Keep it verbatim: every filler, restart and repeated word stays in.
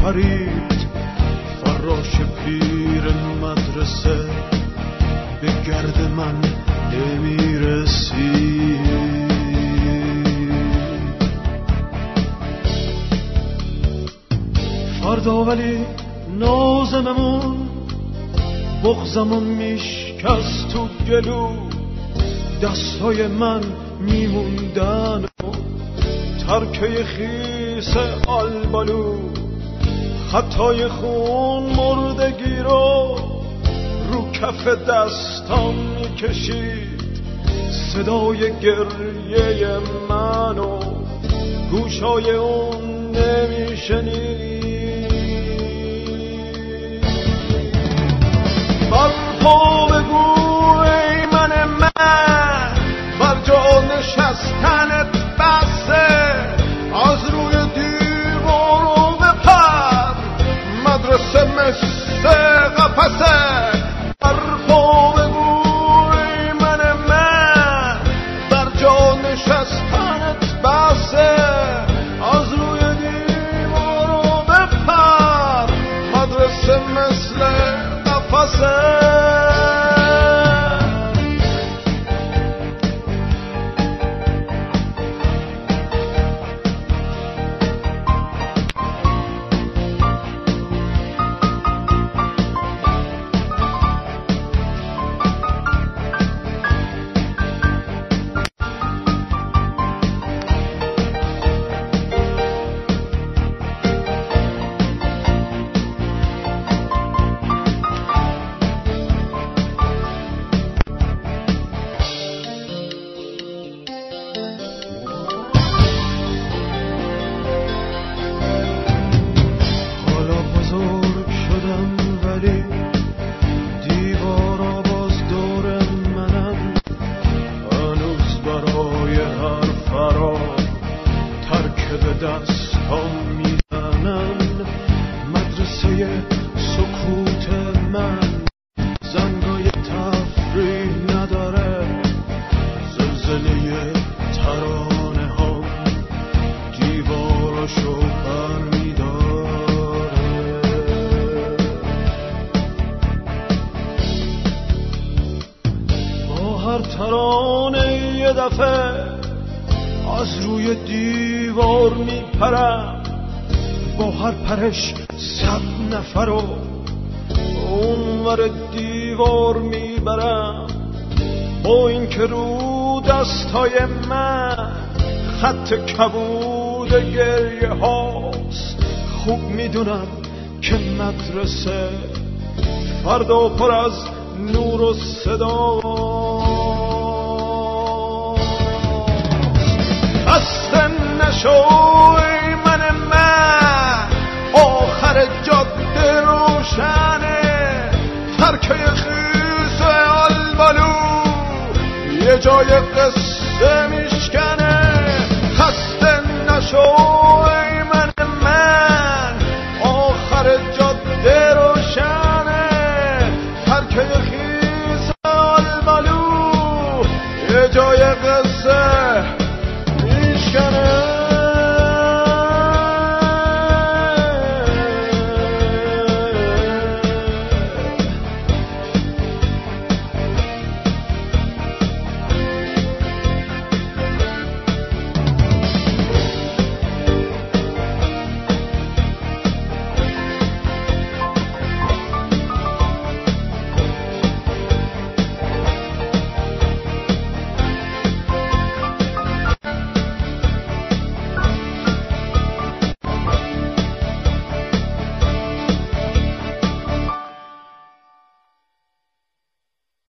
پرید فراش پیر مدرسه به گرد من نمیرسی. فردا ولی نازممون بغزمون میشکست تو گلو، دستای من میموندن و ترکه خیس آلبالو، خطای خون مردگی رو رو کف دستام میکشید، صدای گریه منو گوشای اون نمیشنید. بر پا بگو ای من من، بر جا نشستنت بسه، از روی دیوار و بپر، مدرسه مثل قفسه. بر پا بگو ای من من، بر جا نشستنت بسه، از روی دیوار و بپر، مدرسه مثل قفسه. از روی دیوار میپرم، با هر پرش صد نفر رو اونور دیوار میبرم، با این که رو دستای من خط کبود گریه هاست. خوب میدونم که مدرسه فردا پر از نور و صدا، خسته نشو ای من من، آخر جاده روشنه، ترکه خیس آلبالو یه جای